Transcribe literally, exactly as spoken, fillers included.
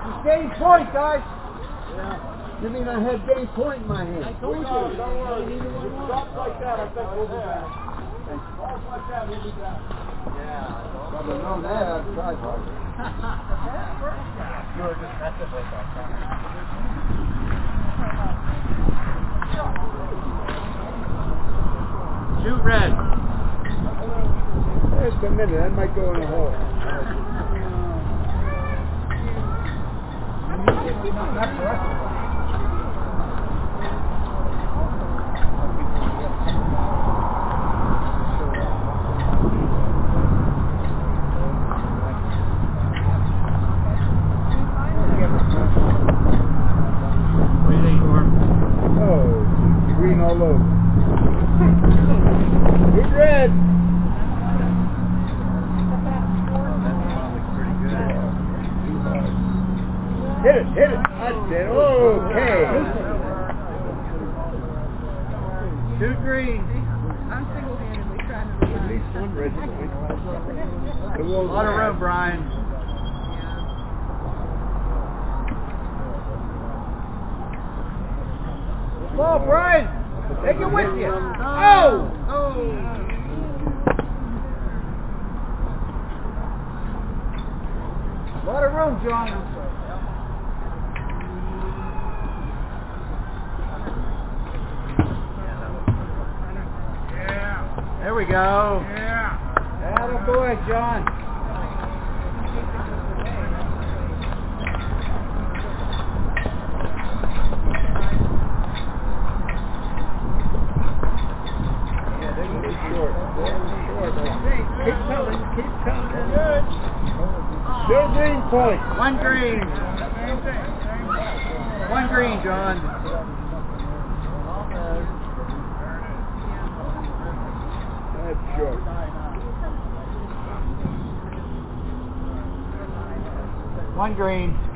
Just gain point, guys. Yeah. You mean I had gain point in my hand? I told you. Don't worry. Drops like that, I think we'll be back. Balls like that, we'll be back. Yeah. If I'd have known that, I'd tried harder. You were just messing with us, huh? Shoot red. Just a minute, that might go in the hole. Oh, green all over. Good red. Hit it, hit it. That's it. Okay. Shoot green. I'm single-handedly trying to At least one red point. A lot of room, Brian. Ball, Brian. Take it with you. Oh! Oh! A lot of room, John. There we go. Yeah. Attaboy, John. Yeah, they're going to be short. Short. Keep coming. Keep coming. Good. Still green point. One green. One green, John. That's short. One green.